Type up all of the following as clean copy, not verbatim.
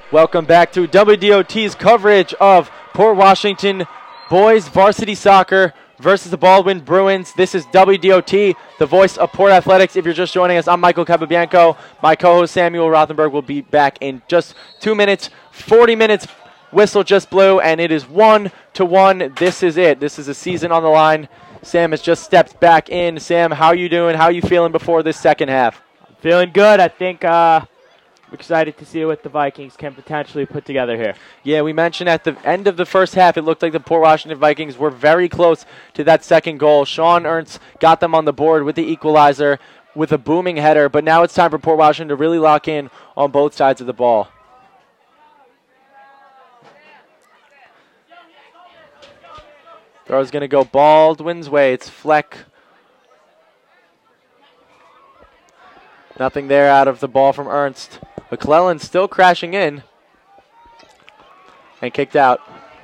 Welcome back to WDOT's coverage of Port Washington boys varsity soccer versus the Baldwin Bruins. This is WDOT, the voice of Port Athletics. If you're just joining us, I'm Michael Capabianco. My co-host Samuel Rothenberg will be back in just 2 minutes. 40 minutes, whistle just blew, and it is 1-1. This is it. This is a season on the line. Sam has just stepped back in. Sam, how are you doing? How are you feeling before this second half? I'm feeling good. I think I'm excited to see what the Vikings can potentially put together here. Yeah, we mentioned at the end of the first half, it looked like the Port Washington Vikings were very close to that second goal. Sean Ernst got them on the board with the equalizer with a booming header, but now it's time for Port Washington to really lock in on both sides of the ball. Throw's going to go Baldwin's way. It's Fleck. Nothing there out of the ball from Ernst. McClellan still crashing in and kicked out.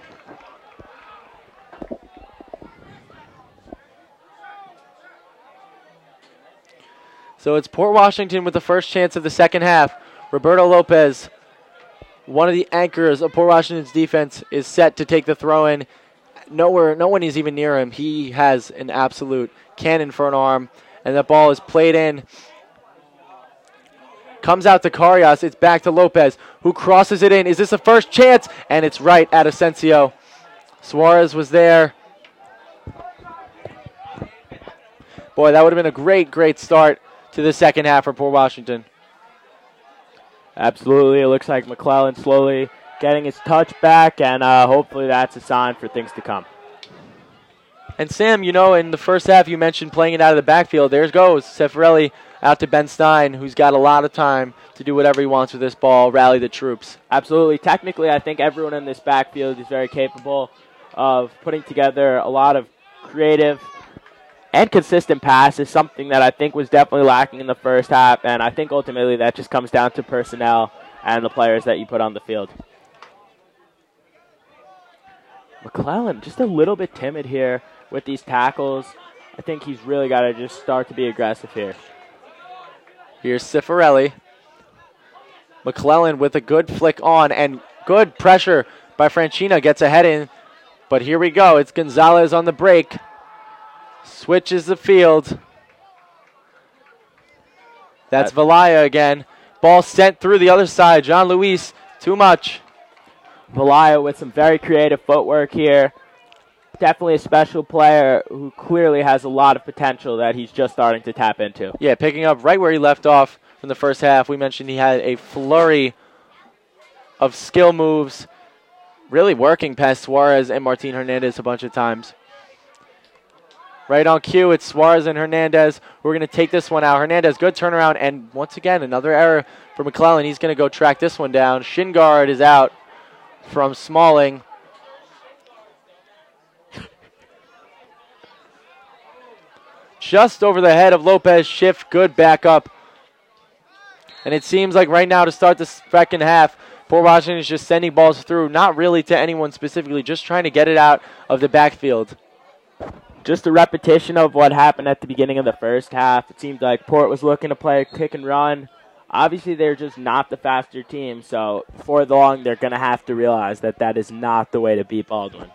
So it's Port Washington with the first chance of the second half. Roberto Lopez, one of the anchors of Port Washington's defense, is set to take the throw in. No one is even near him. He has an absolute cannon for an arm, and that ball is played in. Comes out to Carias. It's back to Lopez, who crosses it in. Is this a first chance? And it's right at Asensio. Suarez was there. Boy, that would have been a great start to the second half for Port Washington. Absolutely. It looks like McClellan slowly getting his touch back, and hopefully that's a sign for things to come. And Sam, you know, in the first half you mentioned playing it out of the backfield. There goes Cefarelli out to Ben Stein, who's got a lot of time to do whatever he wants with this ball, rally the troops. Absolutely. Technically, I think everyone in this backfield is very capable of putting together a lot of creative and consistent passes, something that I think was definitely lacking in the first half, and I think ultimately that just comes down to personnel and the players that you put on the field. McClellan, just a little bit timid here with these tackles. I think he's really got to just start to be aggressive here. Here's Cifarelli. McClellan with a good flick on and good pressure by Franchina. Gets a head in. But here we go. It's Gonzalez on the break. Switches the field. That's Valaya again. Ball sent through the other side. John Luis, too much. Valaya with some very creative footwork here. Definitely a special player who clearly has a lot of potential that he's just starting to tap into. Yeah, picking up right where he left off from the first half. We mentioned he had a flurry of skill moves, really working past Suarez and Martin Hernandez a bunch of times. Right on cue, it's Suarez and Hernandez. We're going to take this one out. Hernandez, good turnaround, and once again, another error for McClellan. He's going to go track this one down. Shingard is out from Smalling. Just over the head of Lopez. Schiff, good backup. And it seems like right now to start the second half, Port Washington is just sending balls through, not really to anyone specifically, just trying to get it out of the backfield. Just a repetition of what happened at the beginning of the first half. It seemed like Port was looking to play a kick and run. Obviously, they're just not the faster team, so before long, they're going to have to realize that that is not the way to beat Baldwin.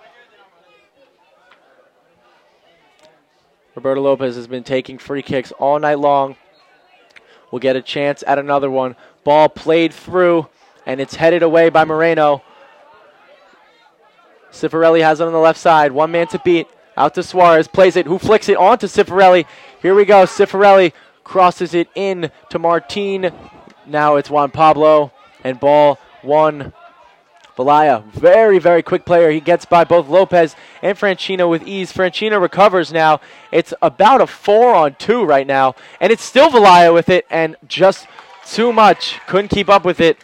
Roberto Lopez has been taking free kicks all night long. We'll get a chance at another one. Ball played through, and it's headed away by Moreno. Cifarelli has it on the left side. One man to beat. Out to Suarez. Plays it. Who flicks it on to Cifarelli? Here we go. Cifarelli crosses it in to Martin. Now it's Juan Pablo. And ball one. Valaya, very quick player. He gets by both Lopez and Franchino with ease. Franchino recovers now. It's about a 4-on-2 right now. And it's still Valaya with it, and just too much. Couldn't keep up with it.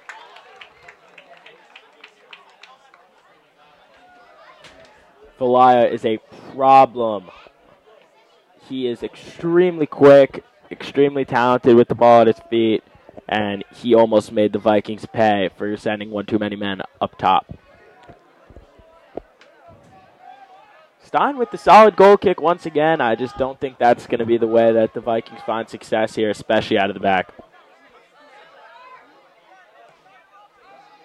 Valaya is a problem. He is extremely quick, extremely talented with the ball at his feet. And he almost made the Vikings pay for sending one too many men up top. Stein with the solid goal kick once again. I just don't think that's going to be the way that the Vikings find success here, especially out of the back.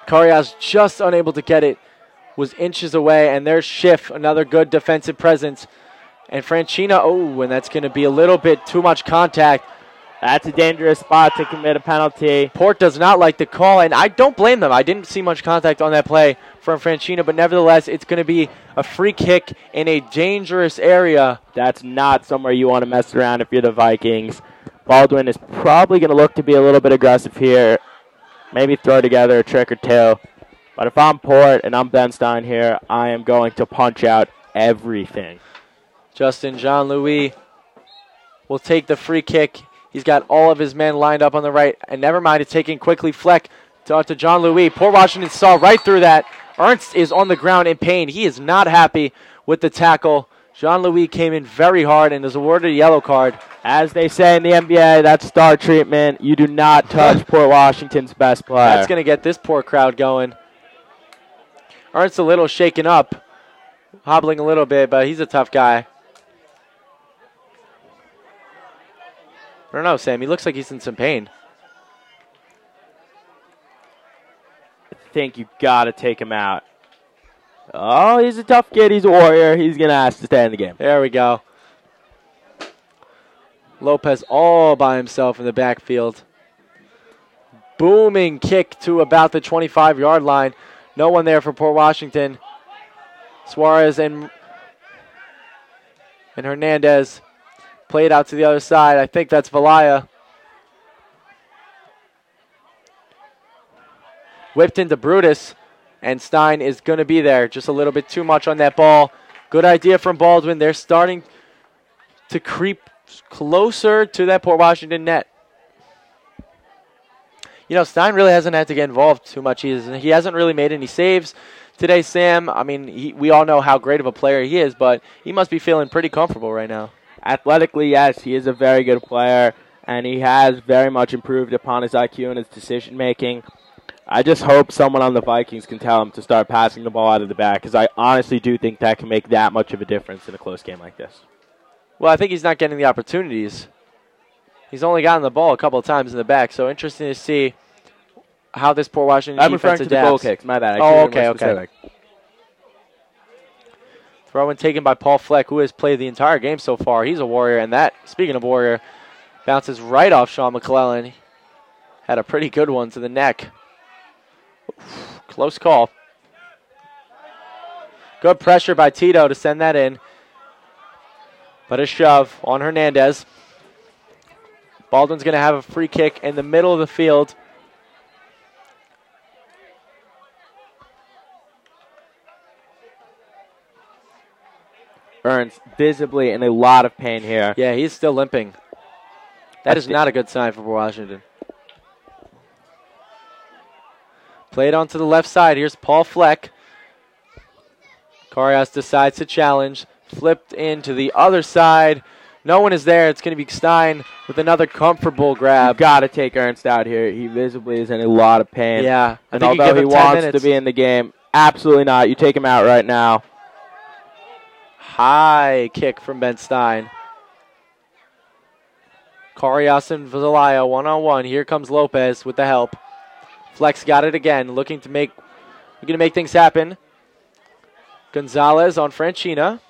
Karias just unable to get it. Was inches away, and there's Schiff, another good defensive presence. And Franchina, and that's going to be a little bit too much contact. That's a dangerous spot to commit a penalty. Port does not like the call, and I don't blame them. I didn't see much contact on that play from Franchina, but nevertheless, it's going to be a free kick in a dangerous area. That's not somewhere you want to mess around if you're the Vikings. Baldwin is probably going to look to be a little bit aggressive here. Maybe throw together a trick or two. But if I'm Port and I'm Ben Stein here, I am going to punch out everything. Justin Jean-Louis will take the free kick. He's got all of his men lined up on the right. And never mind, it's taking quickly. Fleck to Jean-Louis. Port Washington saw right through that. Ernst is on the ground in pain. He is not happy with the tackle. Jean-Louis came in very hard and is awarded a yellow card. As they say in the NBA, that's star treatment. You do not touch Port Washington's best player. That's going to get this poor crowd going. Ernst a little shaken up, hobbling a little bit, but he's a tough guy. I don't know, Sam. He looks like he's in some pain. I think you got to take him out. Oh, he's a tough kid. He's a warrior. He's going to ask to stay in the game. There we go. Lopez all by himself in the backfield. Booming kick to about the 25-yard line. No one there for Port Washington. Suarez and Hernandez played out to the other side. I think that's Valaya. Whipped into Brutus, and Stein is going to be there. Just a little bit too much on that ball. Good idea from Baldwin. They're starting to creep closer to that Port Washington net. You know, Stein really hasn't had to get involved too much. He hasn't really made any saves today, Sam. I mean, we all know how great of a player he is, but he must be feeling pretty comfortable right now. Athletically, yes, he is a very good player, and he has very much improved upon his IQ and his decision-making. I just hope someone on the Vikings can tell him to start passing the ball out of the back, because I honestly do think that can make that much of a difference in a close game like this. Well, I think he's not getting the opportunities. He's only gotten the ball a couple of times in the back, so interesting to see how this Port Washington I'm defense referring to the goal kicks. My bad. Okay. Throw in taken by Paul Fleck, who has played the entire game so far. He's a warrior, and that, speaking of warrior, bounces right off Sean McClellan. Had a pretty good one to the neck. Oof, close call. Good pressure by Tito to send that in. But a shove on Hernandez. Baldwin's going to have a free kick in the middle of the field. Ernst visibly in a lot of pain here. Yeah, he's still limping. That is not a good sign for Washington. Played onto the left side. Here's Paul Fleck. Karias decides to challenge. Flipped into the other side. No one is there. It's going to be Stein with another comfortable grab. You've got to take Ernst out here. He visibly is in a lot of pain. Yeah. And although he wants to be in the game, absolutely not. You take him out right now. High kick from Ben Stein. Karias and Valaya one-on-one. Here comes Lopez with the looking Flex got it again. Looking to make things happen. Gonzalez on Franchina.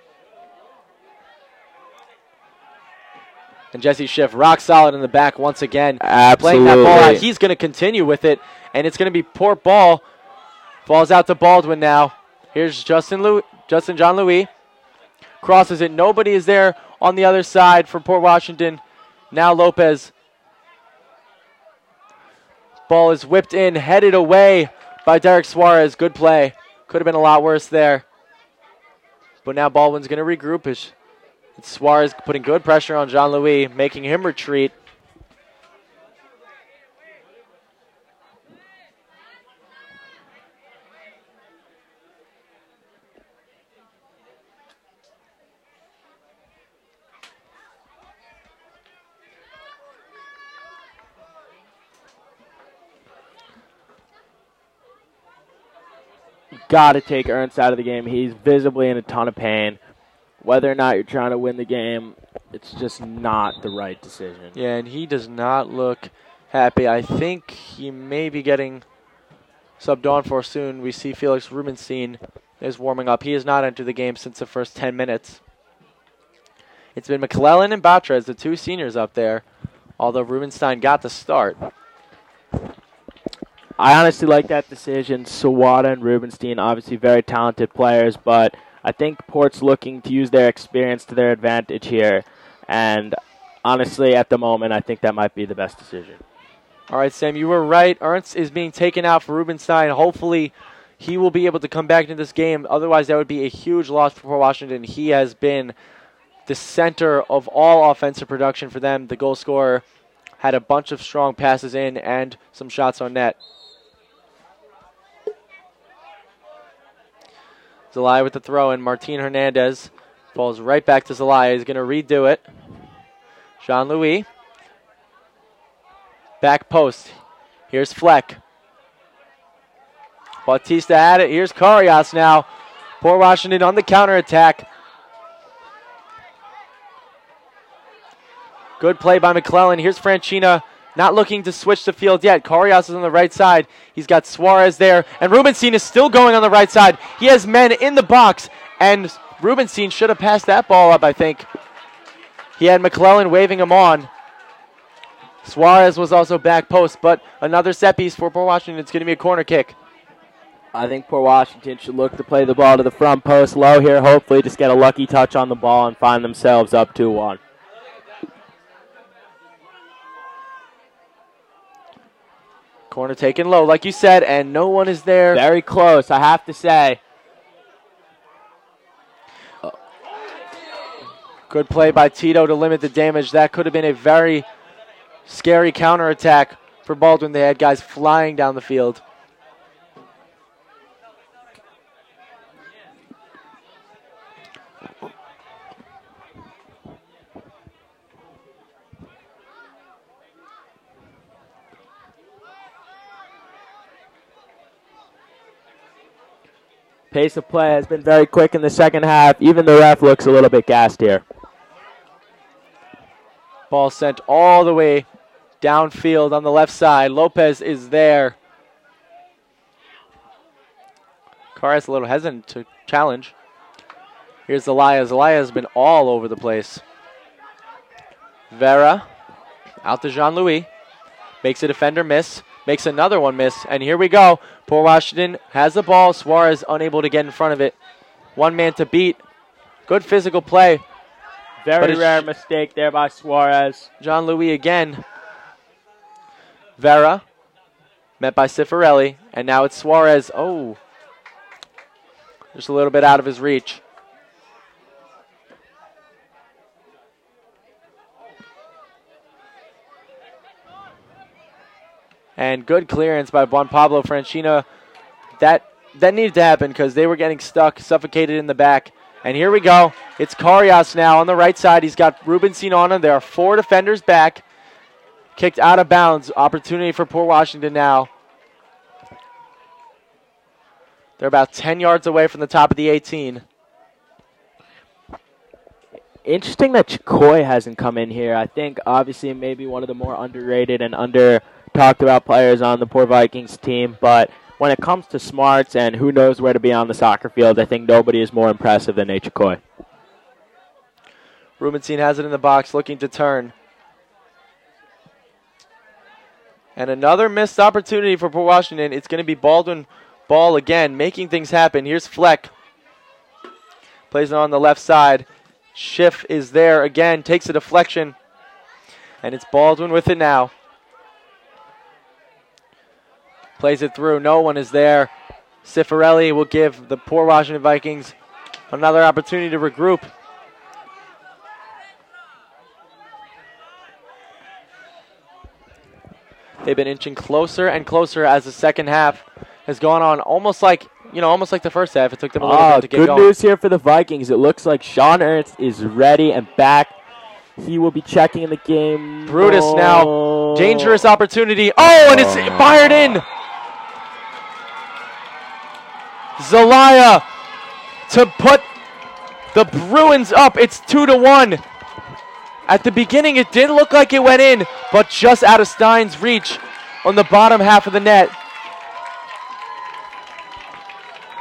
And Jesse Schiff rock solid in the back once again. Absolutely. Playing that ball out. He's going to continue with it. And it's going to be Port ball. Falls out to Baldwin now. Here's Justin Jean-Louis. Crosses it. Nobody is there on the other side for Port Washington. Now Lopez. Ball is whipped in, headed away by Derek Suarez. Good play. Could have been a lot worse there. But now Baldwin's going to regroup. It's Suarez putting good pressure on Jean-Louis, making him retreat. Got to take Ernst out of the game. He's visibly in a ton of pain. Whether or not you're trying to win the game, it's just not the right decision. Yeah, and he does not look happy. I think he may be getting subbed on for soon. We see Felix Rubenstein is warming up. He has not entered the game since the first 10 minutes. It's been McClellan and Batres, the two seniors up there, although Rubenstein got the start. I honestly like that decision. Sawada and Rubenstein, obviously very talented players, but I think Port's looking to use their experience to their advantage here. And honestly, at the moment, I think that might be the best decision. All right, Sam, you were right. Ernst is being taken out for Rubenstein. Hopefully, he will be able to come back into this game. Otherwise, that would be a huge loss for Washington. He has been the center of all offensive production for them. The goal scorer had a bunch of strong passes in and some shots on net. Zelaya with the throw in. Martin Hernandez falls right back to Zelaya. He's going to redo it. Jean-Louis. Back post. Here's Fleck. Bautista had it. Here's Karias now. Port Washington on the counterattack. Good play by McClellan. Here's Franchina, not looking to switch the field yet. Karias is on the right side. He's got Suarez there. And Rubenstein is still going on the right side. He has men in the box. And Rubenstein should have passed that ball up, I think. He had McClellan waving him on. Suarez was also back post. But another set piece for Port Washington. It's going to be a corner kick. I think Port Washington should look to play the ball to the front post low here. Hopefully just get a lucky touch on the ball and find themselves up 2-1. Corner taken low, like you said, and no one is there. Very close, I have to say. Good play by Tito to limit the damage. That could have been a very scary counterattack for Baldwin. They had guys flying down the field. Pace of play has been very quick in the second half. Even the ref looks a little bit gassed here. Ball sent all the way downfield on the left side. Lopez is there. Karias a little hesitant to challenge. Here's Zelaya. Zelaya has been all over the place. Vera out to Jean-Louis. Makes a defender miss. Makes another one miss. And here we go. Port Washington has the ball. Suarez unable to get in front of it. One man to beat. Good physical play. Very rare mistake there by Suarez. Jean-Louis again. Vera met by Cifarelli. And now it's Suarez. Oh. Just a little bit out of his reach. And good clearance by Juan Pablo Franchina. That needed to happen because they were getting stuck, suffocated in the back. And here we go. It's Karias now on the right side. He's got Rubenstein on him. There are 4 defenders back. Kicked out of bounds. Opportunity for Port Washington now. They're about 10 yards away from the top of the 18. Interesting that Chikoy hasn't come in here. I think obviously maybe one of the more underrated and talked about players on the Port Vikings team, but when it comes to smarts and who knows where to be on the soccer field, I think nobody is more impressive than Nate Chikoy. Rubenstein has it in the box, looking to turn. And another missed opportunity for Port Washington. It's going to be Baldwin ball again, making things happen. Here's Fleck. Plays it on the left side. Schiff is there again, takes a deflection. And it's Baldwin with it now. Plays it through. No one is there. Cifarelli will give the Port Washington Vikings another opportunity to regroup. They've been inching closer and closer as the second half has gone on, almost like the first half. It took them a little bit to get going. Good news here for the Vikings. It looks like Sean Ernst is ready and back. He will be checking in the game. Brutus now. Dangerous opportunity. Oh, and it's fired in. Zelaya to put the Bruins up. It's 2-1. At the beginning, it did look like it went in, but just out of Stein's reach on the bottom half of the net.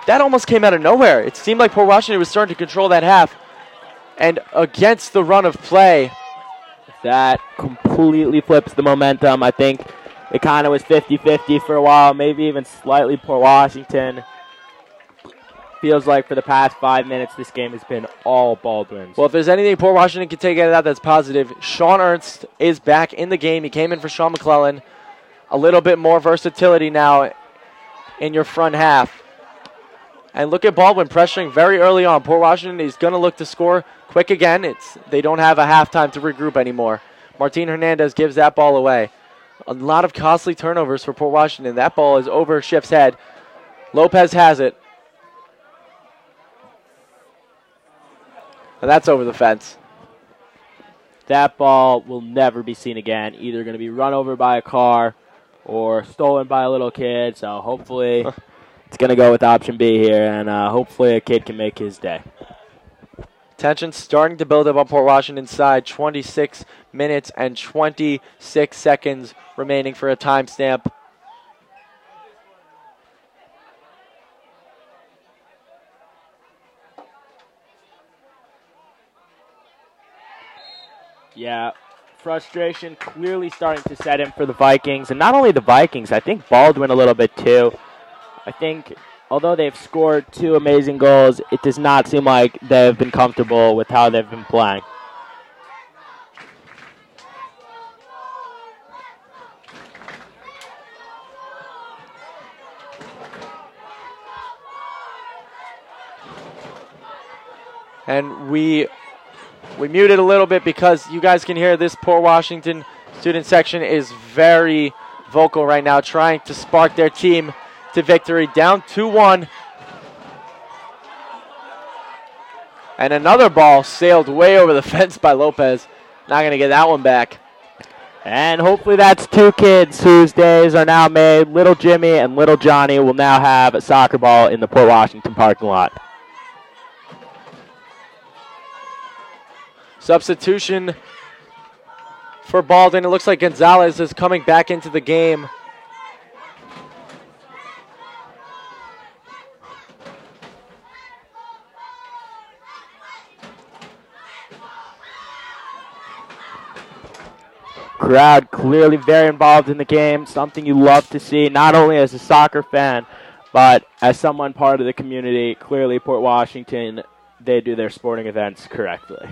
that almost came out of nowhere. It seemed like Port Washington was starting to control that half. And against the run of play, that completely flips the momentum. I think it kind of was 50-50 for a while, maybe even slightly Port Washington. Feels like for the past 5 minutes, this game has been all Baldwin's. Well, if there's anything Port Washington can take out of that that's positive, Sean Ernst is back in the game. He came in for Sean McClellan. A little bit more versatility now in your front half. And look at Baldwin pressuring very early on. Port Washington is going to look to score quick again. They don't have a halftime to regroup anymore. Martin Hernandez gives that ball away. A lot of costly turnovers for Port Washington. That ball is over Schiff's head. Lopez has it. And that's over the fence. That ball will never be seen again. Either going to be run over by a car or stolen by a little kid. So hopefully it's going to go with option B here, and hopefully a kid can make his day. Tension starting to build up on Port Washington's side. 26 minutes and 26 seconds remaining for a timestamp. Yeah, frustration clearly starting to set in for the Vikings. And not only the Vikings, I think Baldwin a little bit too. I think although they've scored 2 amazing goals, it does not seem like they've been comfortable with how they've been playing. And we muted a little bit because you guys can hear this Port Washington student section is very vocal right now, trying to spark their team to victory. Down 2-1. And another ball sailed way over the fence by Lopez. Not going to get that one back. And hopefully that's 2 kids whose days are now made. Little Jimmy and little Johnny will now have a soccer ball in the Port Washington parking lot. Substitution for Baldwin. It looks like Gonzalez is coming back into the game. Crowd clearly very involved in the game, something you love to see, not only as a soccer fan, but as someone part of the community. Clearly, Port Washington, they do their sporting events correctly.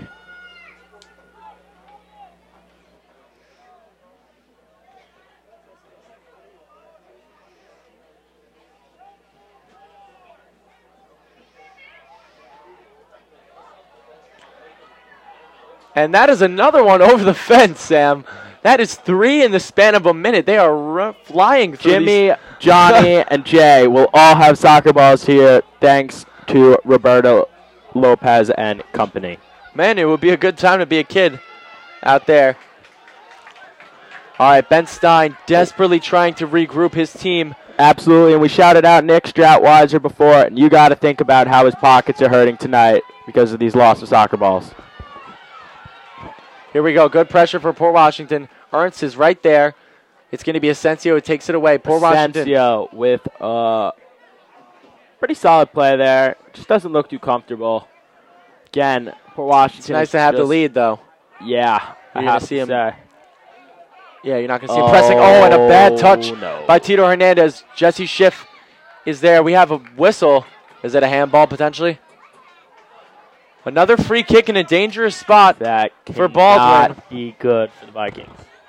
And that is another one over the fence, Sam. That is 3 in the span of a minute. They are flying through Jimmy, these. Johnny, and Jay will all have soccer balls here thanks to Roberto Lopez and company. Man, it would be a good time to be a kid out there. All right, Ben Stein desperately trying to regroup his team. Absolutely, and we shouted out Nick Stratweiser before, and you got to think about how his pockets are hurting tonight because of these loss of soccer balls. Here we go. Good pressure for Port Washington. Ernst is right there. It's going to be Asensio who takes it away. Port Washington. Asensio with pretty solid play there. Just doesn't look too comfortable. Again, Port Washington. It's nice to have the lead, though. Yeah, you're going to see him. Yeah, you're not going to see him pressing. Oh, and a bad touch by Tito Hernandez. Jesse Schiff is there. We have a whistle. Is it a handball potentially? Another free kick in a dangerous spot that for Baldwin. Not be good for the Vikings.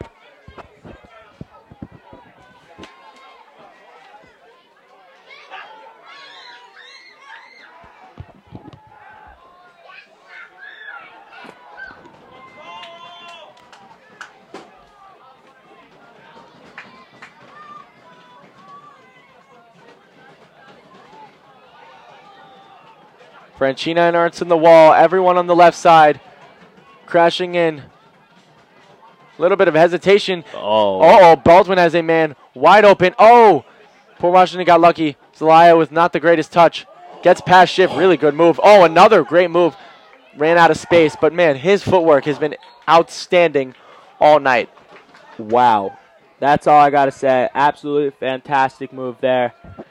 Franchina and Ernst in the wall. Everyone on the left side crashing in. A little bit of hesitation. Oh, Baldwin has a man wide open. Oh, Port Washington got lucky. Zelaya with not the greatest touch. Gets past Schiff. Really good move. Oh, another great move. Ran out of space. But, man, his footwork has been outstanding all night. Wow. That's all I got to say. Absolutely fantastic move there.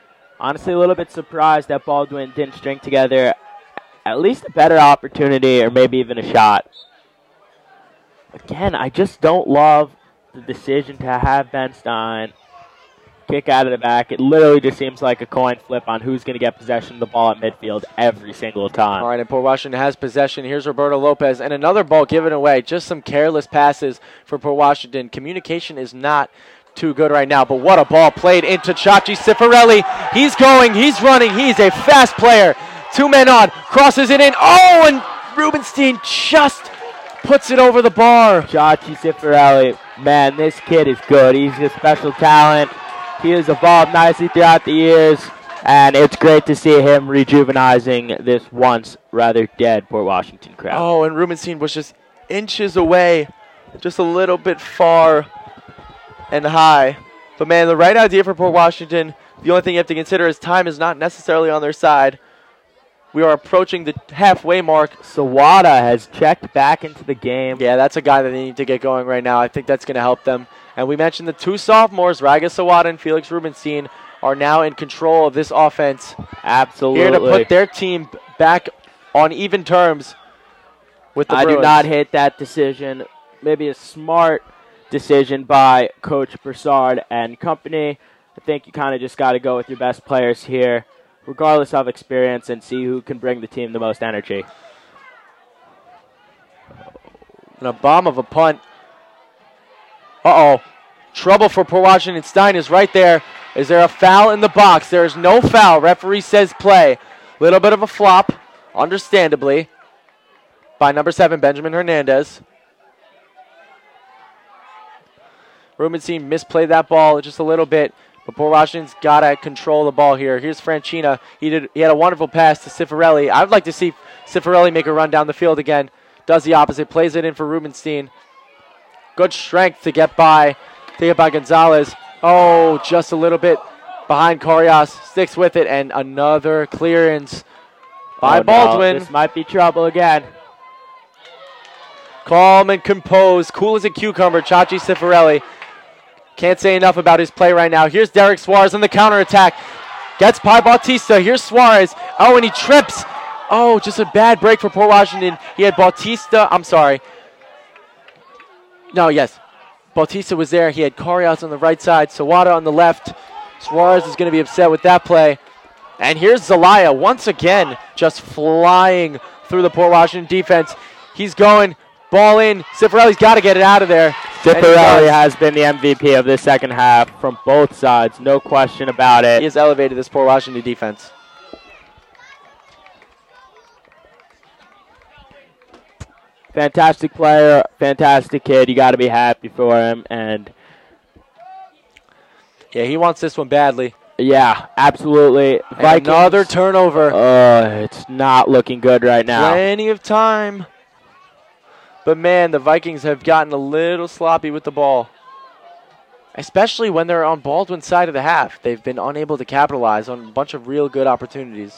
Honestly, a little bit surprised that Baldwin didn't string together at least a better opportunity or maybe even a shot. Again, I just don't love the decision to have Ben Stein kick out of the back. It literally just seems like a coin flip on who's going to get possession of the ball at midfield every single time. All right, and Port Washington has possession. Here's Roberto Lopez, and another ball given away. Just some careless passes for Port Washington. Communication is not too good right now, but what a ball played into Chachi Cifarelli. He's going, he's running, he's a fast player. 2 men on, crosses it in. Oh, and Rubenstein just puts it over the bar. Chachi Cifarelli, man, this kid is good. He's a special talent. He has evolved nicely throughout the years, and it's great to see him rejuvenizing this once rather dead Port Washington crowd. Oh, and Rubenstein was just inches away, just a little bit far and high. But, man, the right idea for Port Washington, the only thing you have to consider is time is not necessarily on their side. We are approaching the halfway mark. Sawada has checked back into the game. Yeah, that's a guy that they need to get going right now. I think that's going to help them. And we mentioned the 2 sophomores, Raga Sawada and Felix Rubenstein, are now in control of this offense. Absolutely. Here to put their team back on even terms with the Bruins. I do not hate that decision. Maybe a smart decision by Coach Broussard and company. I think you kind of just got to go with your best players here, regardless of experience, and see who can bring the team the most energy. And a bomb of a punt. Uh-oh. Trouble for Port Washington. Stein is right there. Is there a foul in the box? There is no foul. Referee says play. Little bit of a flop, understandably, by number 7, Benjamin Hernandez. Rubenstein misplayed that ball just a little bit, but Port Washington's got to control the ball here. Here's Franchina. He had a wonderful pass to Cifarelli. I would like to see Cifarelli make a run down the field again. Does the opposite. Plays it in for Rubenstein. Good strength to get by Gonzalez. Oh, just a little bit behind Corias. Sticks with it, and another clearance by Baldwin. No, this might be trouble again. Calm and composed. Cool as a cucumber, Chachi Cifarelli. Can't say enough about his play right now. Here's Derek Suarez on the counterattack. Gets by Bautista. Here's Suarez. Oh, and he trips. Oh, just a bad break for Port Washington. He had Bautista. I'm sorry. No, yes. Bautista was there. He had Corias on the right side. Sawada on the left. Suarez is going to be upset with that play. And here's Zelaya once again just flying through the Port Washington defense. He's going. Ball in. Cifarelli's got to get it out of there. Cifarelli has been the MVP of this second half from both sides. No question about it. He has elevated this Port Washington defense. Fantastic player, fantastic kid. You got to be happy for him. And yeah, he wants this one badly. Yeah, absolutely. Another turnover. It's not looking good right now. Plenty of time. But, man, the Vikings have gotten a little sloppy with the ball, especially when they're on Baldwin's side of the half. They've been unable to capitalize on a bunch of real good opportunities.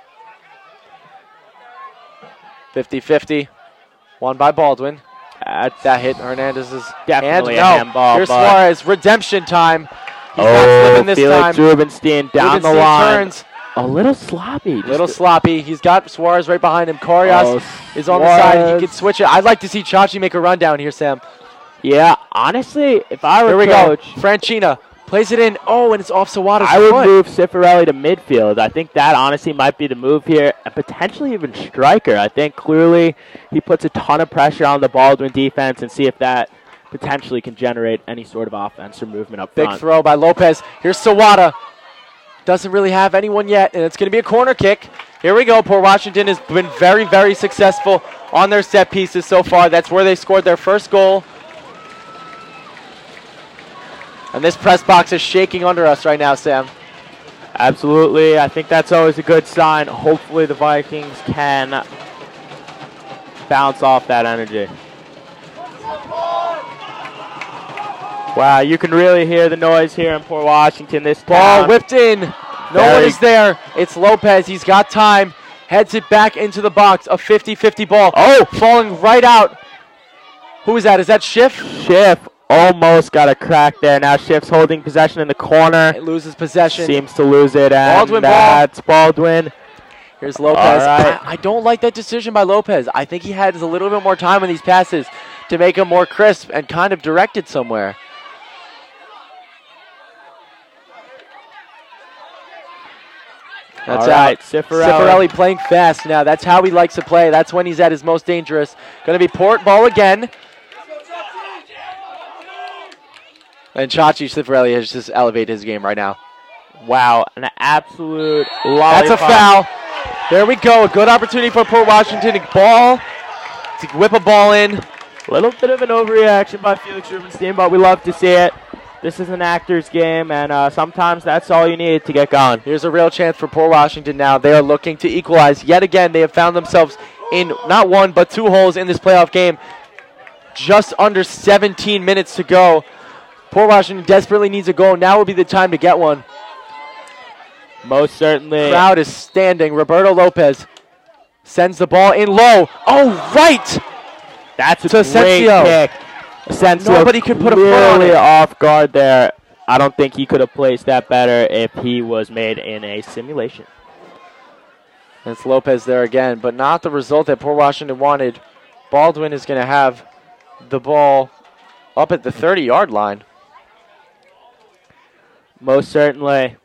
50-50. Won by Baldwin. That hit Hernandez's definitely hand. A handball. Here's Suarez. Redemption time. He's not slipping this Felix time. Rubenstein down the line. Turns. A little sloppy. Little sloppy. He's got Suarez right behind him. Corias is on the side. He can switch it. I'd like to see Chachi make a run down here, Sam. Yeah, honestly, if I were coach. Go. Franchina plays it in. Oh, and it's off Sawada's I would foot. move Cifarelli to midfield. I think that honestly might be the move here. And potentially even striker. I think clearly he puts a ton of pressure on the Baldwin defense and see if that potentially can generate any sort of offense or movement up front. Big throw by Lopez. Here's Sawada. Doesn't really have anyone yet, and it's going to be a corner kick. Here we go. Port Washington has been very, very successful on their set pieces so far. That's where they scored their first goal. And this press box is shaking under us right now, Sam. Absolutely. I think that's always a good sign. Hopefully the Vikings can bounce off that energy. Wow, you can really hear the noise here in Port Washington. This ball whipped in. No one is there. It's Lopez. He's got time. Heads it back into the box. A 50-50 ball. Oh, falling right out. Who is that? Is that Schiff? Schiff. almost got a crack there. Now Schiff's holding possession in the corner. It loses possession. Seems to lose it, and Baldwin that's Baldwin. Here's Lopez. All right. I don't like that decision by Lopez. I think he had a little bit more time on these passes to make them more crisp and kind of directed somewhere. That's all right, out. Cifarelli playing fast now. That's how he likes to play. That's when he's at his most dangerous. Going to be Port ball again. And Chachi Cifarelli has just elevated his game right now. Wow, an absolute lollipop. That's a foul. There we go. A good opportunity for Port Washington to whip a ball in. A little bit of an overreaction by Felix Rubenstein, but we love to see it. This is an actor's game, and sometimes that's all you need to get going. Here's a real chance for Port Washington now. They are looking to equalize. Yet again, they have found themselves in not one, but two holes in this playoff game. Just under 17 minutes to go. Port Washington desperately needs a goal. Now would be the time to get one. Most certainly. Crowd is standing. Roberto Lopez sends the ball in low. Oh, right! That's a to great Asensio. kick. Asensio Nobody could put a foot on really it. off guard there. I don't think he could have placed that better if he was made in a simulation. It's Lopez there again, but not the result that Port Washington wanted. Baldwin is going to have the ball up at the 30-yard line. Most certainly.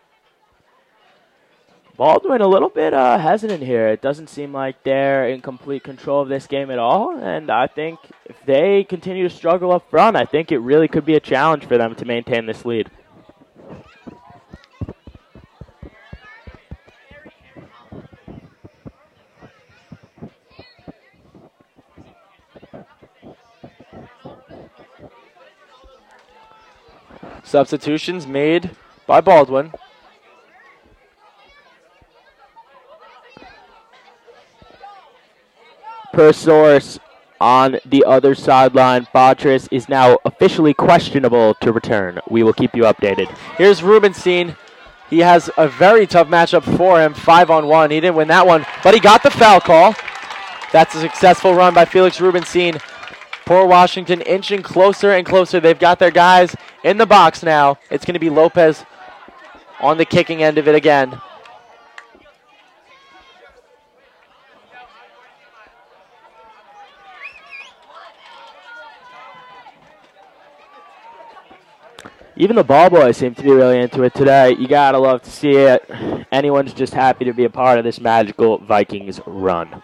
Baldwin a little bit hesitant here. It doesn't seem like they're in complete control of this game at all. And I think if they continue to struggle up front, I think it really could be a challenge for them to maintain this lead. Substitutions made by Baldwin. Per source on the other sideline, Botris is now officially questionable to return. We will keep you updated. Here's Rubenstein. He has a very tough matchup for him, 5-on-1. He didn't win that one, but he got the foul call. That's a successful run by Felix Rubenstein. Port Washington inching closer and closer. They've got their guys in the box now. It's going to be Lopez on the kicking end of it again. Even the ball boys seem to be really into it today. You gotta love to see it. Anyone's just happy to be a part of this magical Vikings run.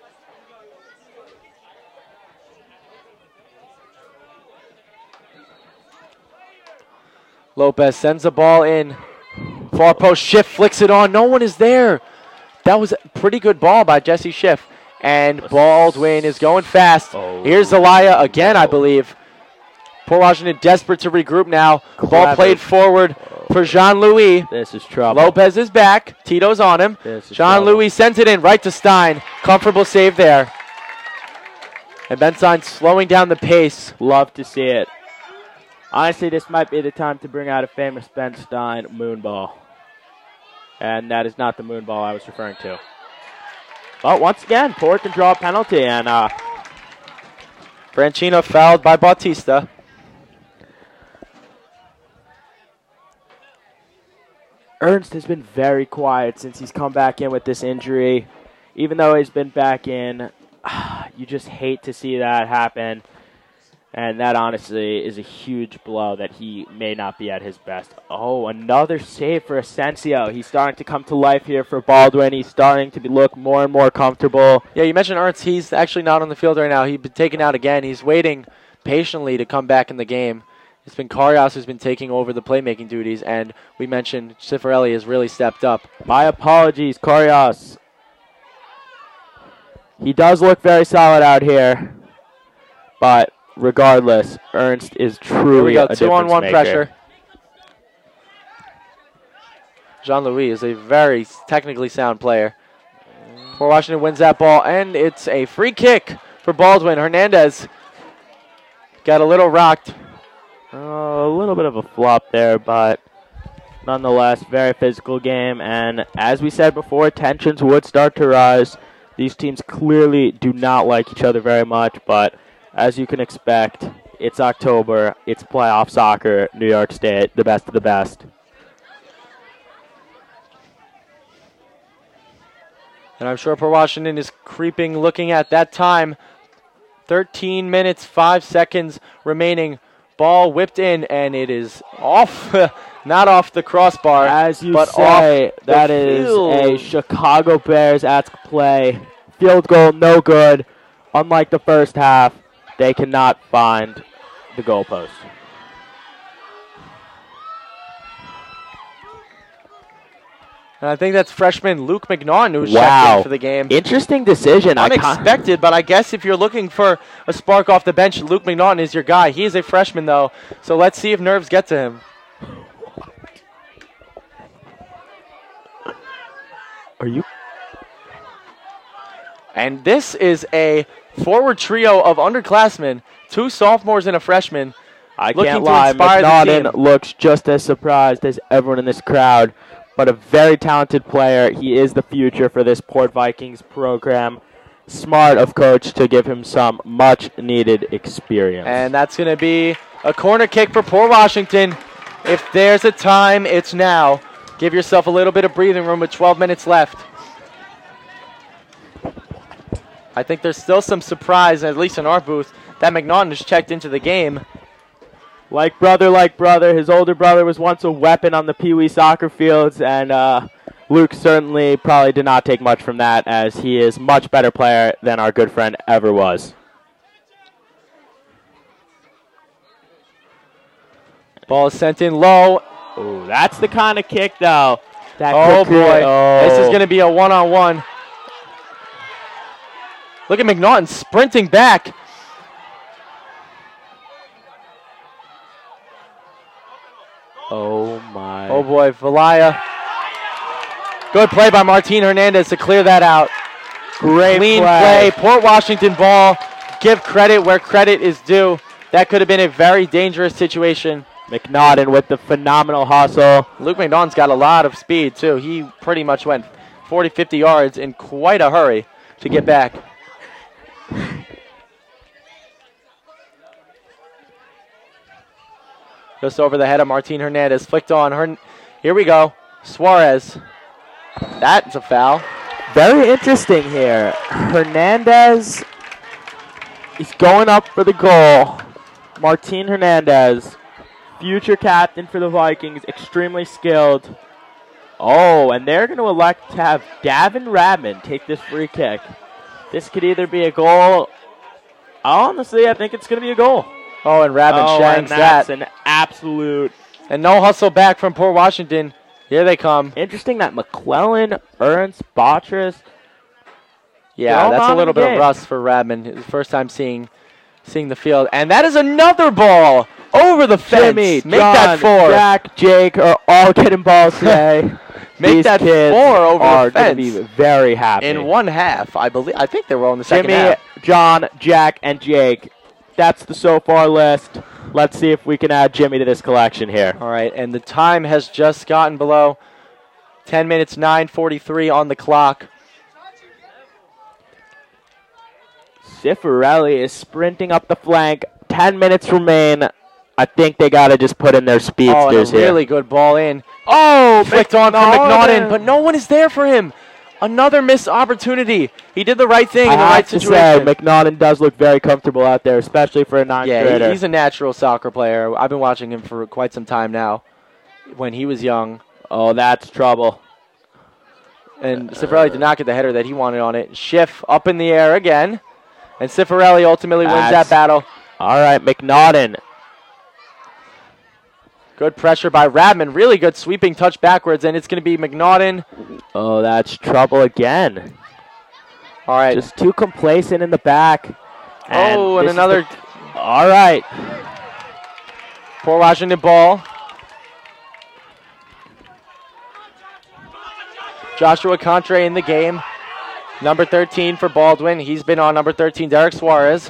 Lopez sends the ball in. Far post, Schiff flicks it on. No one is there. That was a pretty good ball by Jesse Schiff. And Baldwin is going fast. Here's Zelaya again, I believe. Port Washington desperate to regroup now. Ball played forward for Jean-Louis. This is trouble. Lopez is back. Tito's on him. Jean-Louis sends it in right to Stein. Comfortable save there. And Ben Stein slowing down the pace. Love to see it. Honestly, this might be the time to bring out a famous Ben Stein moonball. And that is not the moonball I was referring to. But once again, Port can draw a penalty. And Branchino fouled by Bautista. Ernst has been very quiet since he's come back in with this injury. Even though he's been back in, you just hate to see that happen. And that honestly is a huge blow that he may not be at his best. Oh, another save for Asensio. He's starting to come to life here for Baldwin. He's starting to look more and more comfortable. Yeah, you mentioned Ernst. He's actually not on the field right now. He's been taken out again. He's waiting patiently to come back in the game. It's been Karias who's been taking over the playmaking duties, and we mentioned Cifarelli has really stepped up. My apologies, Karias. He does look very solid out here, but regardless, Ernst is truly a difference maker. 2-on-1 pressure. Jean-Louis is a very technically sound player. Port Washington wins that ball, and it's a free kick for Baldwin. Hernandez got a little rocked. A little bit of a flop there, but nonetheless, very physical game. And as we said before, tensions would start to rise. These teams clearly do not like each other very much, but as you can expect, It's October. It's playoff soccer. New York State, the best of the best. And I'm sure Port Washington is creeping, looking at that time. 13 minutes, 5 seconds remaining. Ball whipped in, and it is off. Not off the crossbar, as you but say, off that the is field. a Chicago Bears-esque play. Field goal, no good. Unlike the first half, they cannot find the goalpost. And I think that's freshman Luke McNaughton who's checked Wow. in for the game. Interesting decision. Unexpected, but I guess if you're looking for a spark off the bench, Luke McNaughton is your guy. He is a freshman, though, so let's see if nerves get to him. Are you? And this is a forward trio of underclassmen, 2 sophomores and a freshman. I looking can't to lie. inspire the McNaughton team. looks just as surprised as everyone in this crowd, but a very talented player. He is the future for this Port Vikings program. Smart of coach to give him some much-needed experience. And that's going to be a corner kick for Port Washington. If there's a time, it's now. Give yourself a little bit of breathing room with 12 minutes left. I think there's still some surprise, at least in our booth, that McNaughton has checked into the game. Like brother. His older brother was once a weapon on the Pee Wee soccer fields, and Luke certainly probably did not take much from that, as he is much better player than our good friend ever was. Ball is sent in low. Ooh, that's the kind of kick, though. That Oh, could create- boy. This is going to be a one-on-one. Look at McNaughton sprinting back. Oh, my. Oh, boy. Valaya. Good play by Martin Hernandez to clear that out. Great Clean play. Port Washington ball. Give credit where credit is due. That could have been a very dangerous situation. McNaughton with the phenomenal hustle. Luke McNaughton's got a lot of speed, too. He pretty much went 40, 50 yards in quite a hurry to get back. Just over the head of Martin Hernandez. Flicked on. Here we go. Suarez. That's a foul. Very interesting here. Hernandez is going up for the goal. Martin Hernandez, future captain for the Vikings, extremely skilled. Oh, and they're going to elect to have Davin Radman take this free kick. This could either be a goal. Honestly, I think it's going to be a goal. Oh, and Radman shanks and that's that. an absolute. And no hustle back from Port Washington. Here they come. Interesting that McClellan, Ernst, Botras. Yeah, that's a little bit of rust for Radman. His first time seeing the field. And that is another ball over the fence. Jimmy, Make John, that 4. Jack, Jake are all getting balls today. Make These that kids 4 over are the fence. going to be very happy. In one half, I believe. I think they were all in the second Jimmy, half. John, Jack, and Jake. That's the so far list. Let's see if we can add Jimmy to this collection here. All right, and the time has just gotten below 10 minutes, 9:43 on the clock. Cifarelli is sprinting up the flank. 10 minutes remain. I think they got to just put in their speedsters here. Really good ball in. Oh, flicked on from McNaughton, but no one is there for him. Another missed opportunity. He did the right thing in the right situation. I have to say, McNaughton does look very comfortable out there, especially for a non-grader. Yeah, he's a natural soccer player. I've been watching him for quite some time now. When he was young. Oh, that's trouble. And Cifarelli did not get the header that he wanted on it. Schiff up in the air again. And Cifarelli ultimately wins that battle. All right, McNaughton. Good pressure by Radman. Really good sweeping touch backwards, and it's going to be McNaughton. Oh, that's trouble again. All right. Just too complacent in the back. And another. All right. Port Washington ball. Joshua Contre in the game. Number 13 for Baldwin. He's been on number 13, Derek Suarez.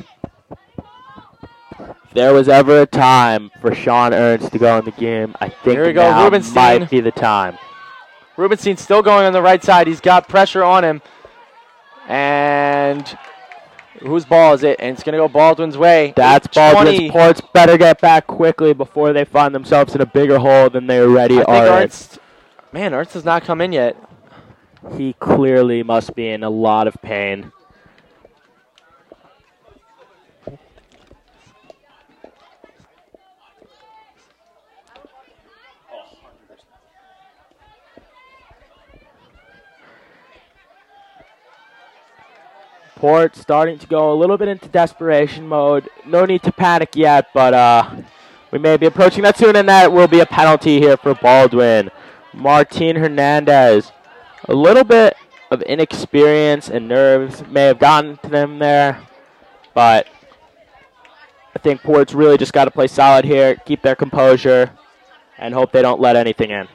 If there was ever a time for Sean Ernst to go in the game, I think now might be the time. Rubenstein still going on the right side. He's got pressure on him. And Whose ball is it? And it's going to go Baldwin's way. That's Baldwin's. 20. Ports better get back quickly before they find themselves in a bigger hole than they already are. Ernst has not come in yet. He clearly must be in a lot of pain. Port starting to go a little bit into desperation mode. No need to panic yet, but we may be approaching that soon, and that will be a penalty here for Baldwin. Martin Hernandez, a little bit of inexperience and nerves may have gotten to them there, but I think Port's really just got to play solid here, keep their composure, and hope they don't let anything in.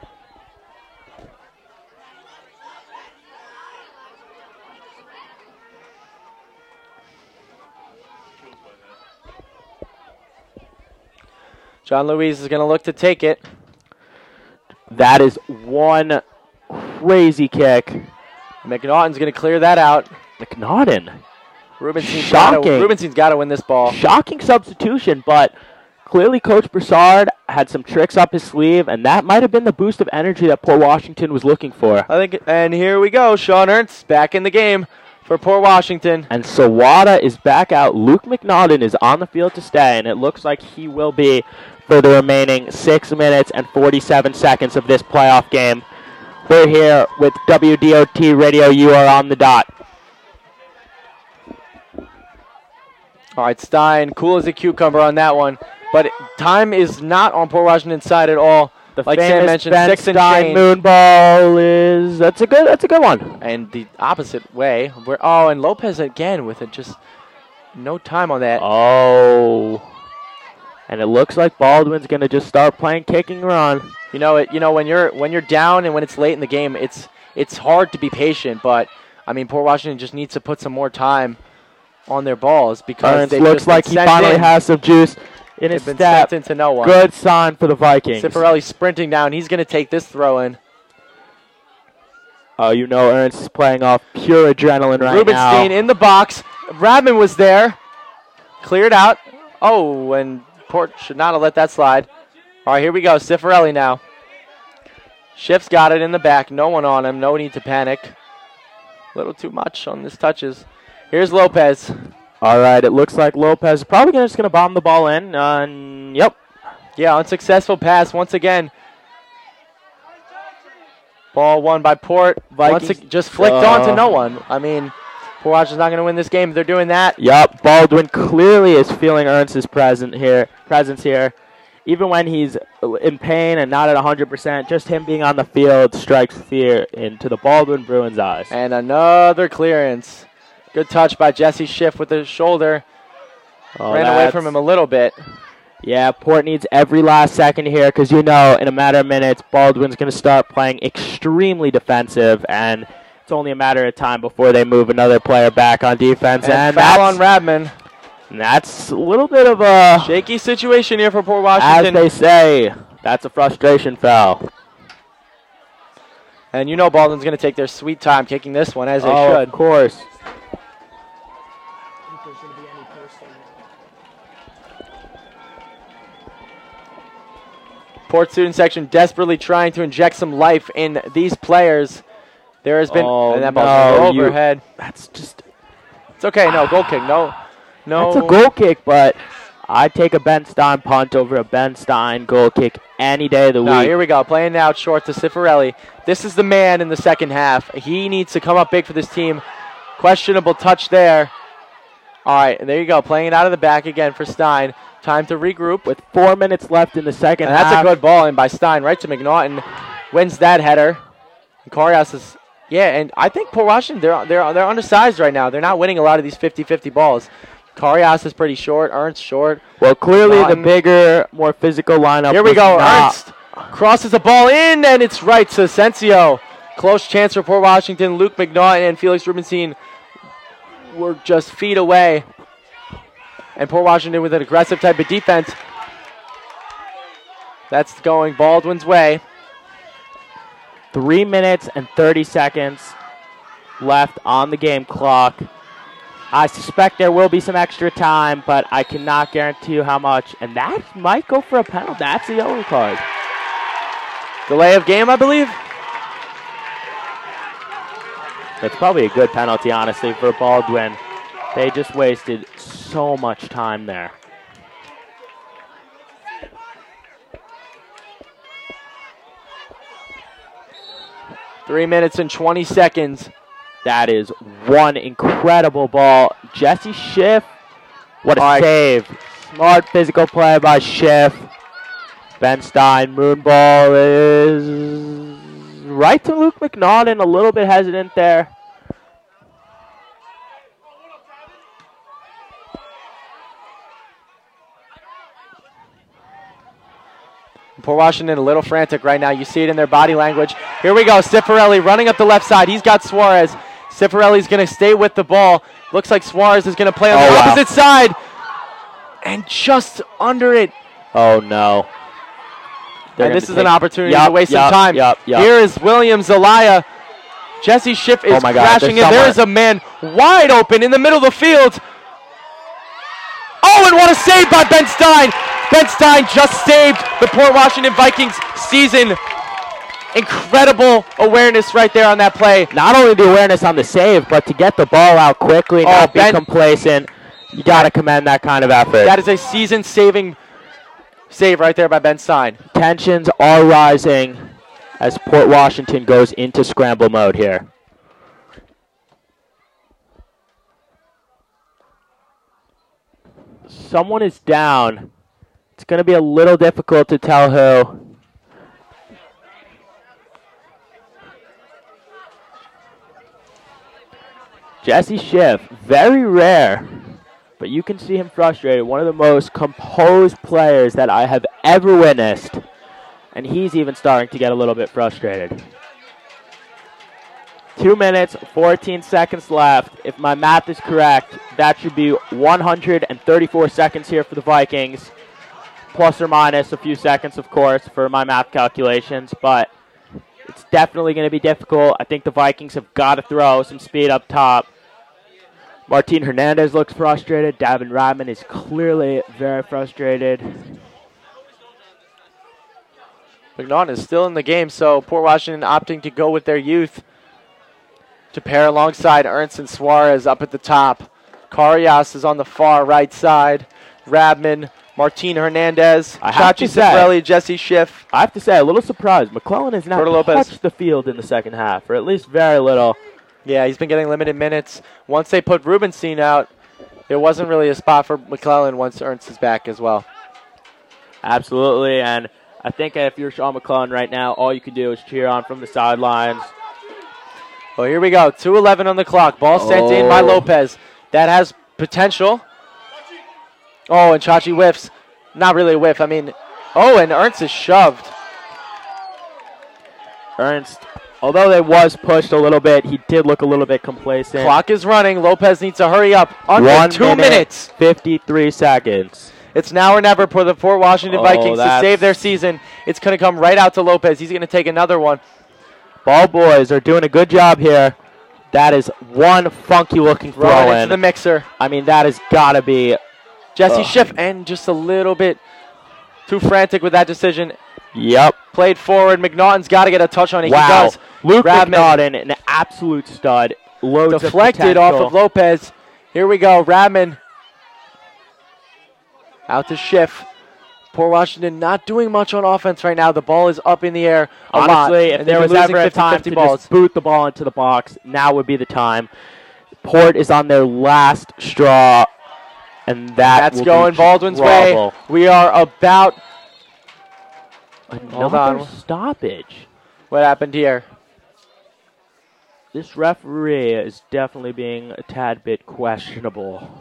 John Louise is going to look to take it. That is one crazy kick. McNaughton's going to clear that out. McNaughton. Rubenstein's got to win this ball. Shocking substitution, but clearly Coach Broussard had some tricks up his sleeve, and that might have been the boost of energy that Port Washington was looking for. And here we go. Sean Ernst back in the game for Port Washington. And Sawada is back out. Luke McNaughton is on the field to stay, and it looks like he will be for the remaining 6 minutes and 47 seconds of this playoff game. We're here with WDOT Radio. You are on the dot. All right, Stein, cool as a cucumber on that one. But time is not on Port Washington's side at all. Like Sam mentioned, Ben 6 and Stein moon ball is that's a good one. And the opposite way, and Lopez again with it, just no time on that. Oh. And it looks like Baldwin's going to just start playing kicking run. You know when you're down and when it's late in the game, it's hard to be patient, but I mean Port Washington just needs to put some more time on their balls because it looks like he finally has some juice in his step. Into no one. Good sign for the Vikings. Cifarelli sprinting down. He's going to take this throw in. Oh, Ernst is playing off pure adrenaline right now. Rubenstein in the box. Radman was there. Cleared out. Oh, and Port should not have let that slide. All right, here we go. Cifarelli now. Schiff's got it in the back. No one on him. No need to panic. A little too much on this touches. Here's Lopez. All right, it looks like Lopez is probably just going to bomb the ball in. Yep. Yeah, unsuccessful pass once again. Ball won by Port. Vikings just flicked on to no one. I mean, Port Washington's not going to win this game. They're doing that. Yep, Baldwin clearly is feeling Ernst's presence here. Even when he's in pain and not at 100%, just him being on the field strikes fear into the Baldwin Bruins' eyes. And another clearance. Good touch by Jesse Schiff with the shoulder. Ran away from him a little bit. Yeah, Port needs every last second here because in a matter of minutes, Baldwin's going to start playing extremely defensive, and it's only a matter of time before they move another player back on defense. And foul on Radman. And that's a little bit of a shaky situation here for Port Washington. As they say, that's a frustration foul. And Baldwin's going to take their sweet time kicking this one, as they should. Of course. Port student section desperately trying to inject some life in these players. There has been and that ball's overhead. That's just. It's okay. No goal kick. No. That's a goal kick, but I'd take a Ben Stein punt over a Ben Stein goal kick any day of the week. Here we go. Playing out short to Cifarelli. This is the man in the second half. He needs to come up big for this team. Questionable touch there. All right, and there you go. Playing it out of the back again for Stein. Time to regroup. With 4 minutes left in the second half. That's a good ball in by Stein right to McNaughton. Wins that header. And Karias is, and I think Port Washington, they're undersized right now. They're not winning a lot of these 50-50 balls. Karias is pretty short. Ernst short. Well, clearly the bigger, more physical lineup. Here we go. Ernst crosses the ball in, and it's right to Asensio. Close chance for Port Washington. Luke McNaughton and Felix Rubenstein were just feet away. And Port Washington with an aggressive type of defense. That's going Baldwin's way. 3 minutes and 30 seconds left on the game clock. I suspect there will be some extra time, but I cannot guarantee you how much. And that might go for a penalty. That's a yellow card. Delay of game, I believe. It's probably a good penalty, honestly, for Baldwin. They just wasted so much time there. Three minutes and 20 seconds. That is one incredible ball. Jesse Schiff, what a save. Smart physical play by Schiff. Ben Stein, moon ball is right to Luke McNaughton, a little bit hesitant there. Port Washington a little frantic right now. You see it in their body language. Here we go. Cifarelli running up the left side. He's got Suarez. Cifarelli's going to stay with the ball. Looks like Suarez is going to play on the opposite side. And just under it. Oh, no. And this is an opportunity to waste some time. Here is Williams, Zelaya. Jesse Schiff is crashing in. There is a man wide open in the middle of the field. Oh, and what a save by Ben Stein. Ben Stein just saved the Port Washington Vikings season. Incredible awareness right there on that play. Not only the awareness on the save, but to get the ball out quickly, not be complacent. You got to commend that kind of effort. That is a season-saving save right there by Ben Stein. Tensions are rising as Port Washington goes into scramble mode here. Someone is down. It's going to be a little difficult to tell who. Jesse Schiff, very rare, but you can see him frustrated. One of the most composed players that I have ever witnessed, and he's even starting to get a little bit frustrated. 2 minutes, 14 seconds left. If my math is correct, that should be 134 seconds here for the Vikings. Plus or minus a few seconds, of course, for my math calculations, but it's definitely going to be difficult. I think the Vikings have got to throw some speed up top. Martin Hernandez looks frustrated. Davin Radman is clearly very frustrated. McNaughton is still in the game, so Port Washington opting to go with their youth to pair alongside Ernst and Suarez up at the top. Karias is on the far right side. Radman, Martin Hernandez, Chachi Cifarelli, Jesse Schiff. I have to say, a little surprised. McClellan has not touched the field in the second half, or at least very little. Yeah, he's been getting limited minutes. Once they put Rubenstein out, there wasn't really a spot for McClellan once Ernst is back as well. Absolutely, and I think if you're Sean McClellan right now, all you can do is cheer on from the sidelines. Well, here we go. 2:11 on the clock. Ball sent in by Lopez. That has potential. Oh, and Chachi whiffs. Not really a whiff. I mean, oh, and Ernst is shoved. Ernst, although they was pushed a little bit, he did look a little bit complacent. Clock is running. Lopez needs to hurry up. Under 2 minutes. 53 seconds. It's now or never for the Port Washington Vikings to save their season. It's going to come right out to Lopez. He's going to take another one. Ball boys are doing a good job here. That is one funky-looking throw in. Into the mixer. I mean, that has got to be Jesse Schiff, and just a little bit too frantic with that decision. Yep. Played forward. McNaughton's got to get a touch on it. Wow. He does. Luke McNaughton, an absolute stud. Loads deflected off of Lopez. Here we go. Radman out to Schiff. Port Washington not doing much on offense right now. The ball is up in the air a lot. Honestly, if there was ever a time to just boot the ball into the box, now would be the time. Port is on their last straw, and that's going Baldwin's way. We are about another stoppage. What happened here? This referee is definitely being a tad bit questionable.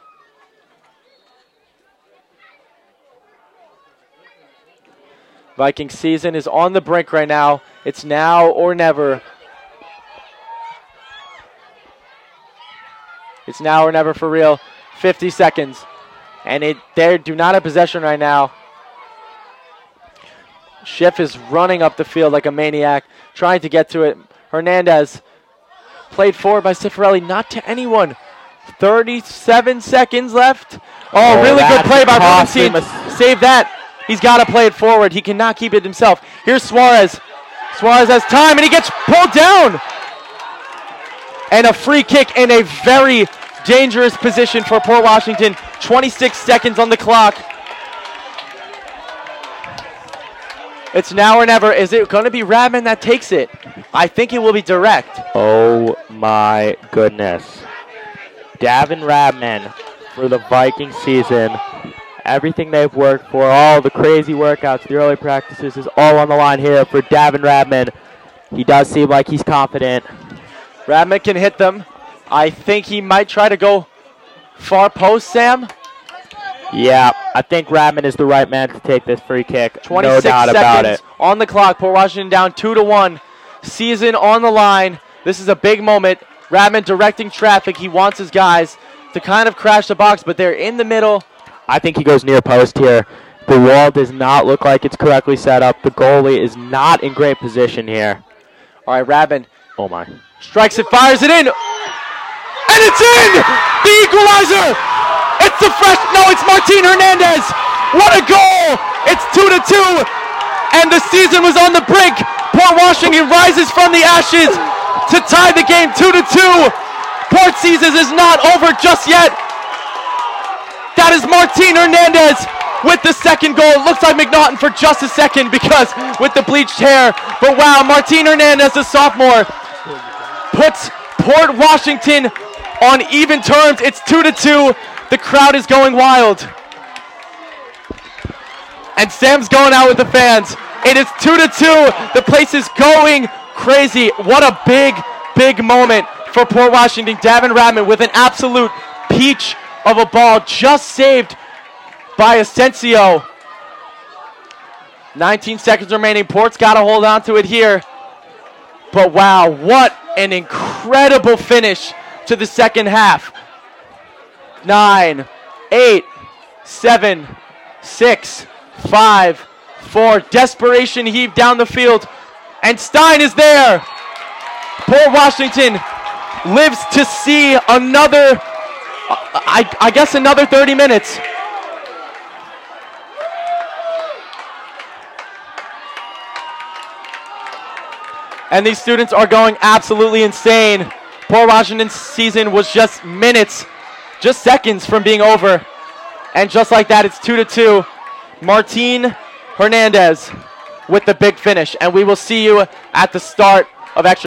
Viking season is on the brink right now. It's now or never. It's now or never for real. 50 seconds. And they do not have possession right now. Schiff is running up the field like a maniac, trying to get to it. Hernandez played forward by Cifarelli, not to anyone. 37 seconds left. Oh, really good play by Rubenstein. Save that. He's got to play it forward. He cannot keep it himself. Here's Suarez. Suarez has time, and he gets pulled down. And a free kick in a very dangerous position for Port Washington. 26 seconds on the clock. It's now or never. Is it going to be Radman that takes it? I think it will be direct. Oh, my goodness. Davin Radman for the Viking season. Everything they've worked for, all the crazy workouts, the early practices is all on the line here for Davin Radman. He does seem like he's confident. Radman can hit them. I think he might try to go far post, Sam. Yeah, I think Radman is the right man to take this free kick. 26 no doubt about it. On the clock. Port Washington down 2-1. Season on the line. This is a big moment. Radman directing traffic. He wants his guys to kind of crash the box, but they're in the middle. I think he goes near post here. The wall does not look like it's correctly set up. The goalie is not in great position here. All right, Radman. Oh, my. Strikes it, fires it in. And it's in! The equalizer! It's the fresh... No, it's Martin Hernandez! What a goal! It's 2-2. And the season was on the brink. Port Washington rises from the ashes to tie the game 2-2. Port season is not over just yet. That is Martin Hernandez with the second goal. It looks like McNaughton for just a second because with the bleached hair. But wow, Martin Hernandez, the sophomore, puts Port Washington on even terms. It's 2-2. The crowd is going wild. And Sam's going out with the fans. It is 2-2. The place is going crazy. What a big, big moment for Port Washington. Davin Radman with an absolute peach of a ball just saved by Asensio. 19 seconds remaining. Port's got to hold on to it here. But wow, what an incredible finish to the second half. 9, 8, 7, 6, 5, 4. Desperation heave down the field. And Stein is there. Port Washington lives to see another, I guess another 30 minutes. And these students are going absolutely insane. Port Washington's season was just minutes, just seconds from being over. And just like that, it's 2-2. Martin Hernandez with the big finish. And we will see you at the start of extra